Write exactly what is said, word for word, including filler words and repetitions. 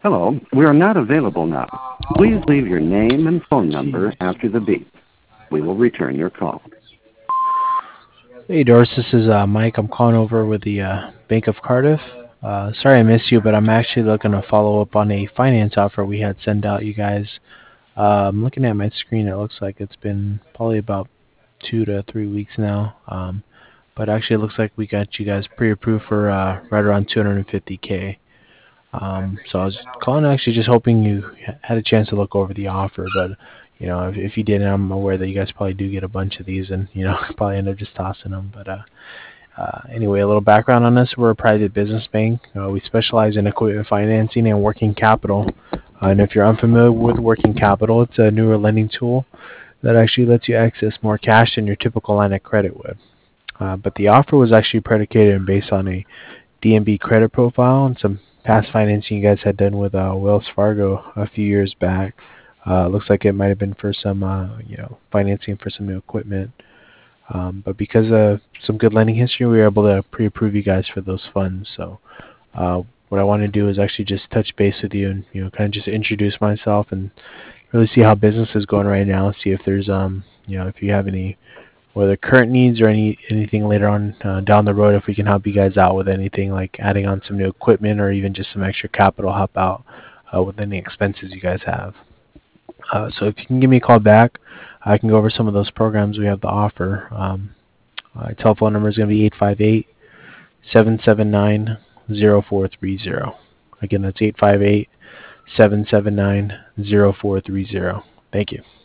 Hello, we are not available now. Please leave your name and phone number after the beep. We will return your call. Hey Doris, this is uh, Mike. I'm calling over with the uh, Bank of Cardiff. Uh, sorry I missed you, but I'm actually looking to follow up on a finance offer we had sent out you guys. Uh, I'm looking at my screen. It looks like it's been probably about two to three weeks now. Um, but actually it looks like we got you guys pre-approved for uh, right around two hundred fifty K. Um, so I was calling actually just hoping you had a chance to look over the offer, but you know, if, if you didn't, I'm aware that you guys probably do get a bunch of these, and you know, probably end up just tossing them. But uh, uh, anyway, a little background on this: we're a private business bank. Uh, we specialize in equipment financing and working capital. Uh, and if you're unfamiliar with working capital, it's a newer lending tool that actually lets you access more cash than your typical line of credit would. Uh, but the offer was actually predicated and based on a D N B credit profile and some past financing you guys had done with uh, Wells Fargo a few years back. Uh, looks like it might have been for some, uh, you know, financing for some new equipment. Um, but because of some good lending history, we were able to pre-approve you guys for those funds. So uh, what I want to do is actually just touch base with you and you know kind of just introduce myself and really see how business is going right now. See if there's um you know if you have any whether current needs or any anything later on uh, down the road, if we can help you guys out with anything like adding on some new equipment or even just some extra capital help out uh, with any expenses you guys have. Uh, so if you can give me a call back, I can go over some of those programs we have to offer. Um, my telephone number is going to be eight five eight, seven seven nine, zero four three zero. Again, that's eight five eight, seven seven nine, zero four three zero. Thank you.